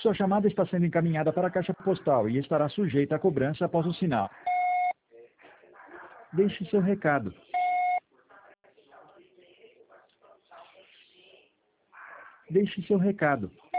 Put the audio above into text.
Sua chamada está sendo encaminhada para a caixa postal e estará sujeita a cobrança após o sinal. Deixe seu recado. Deixe seu recado.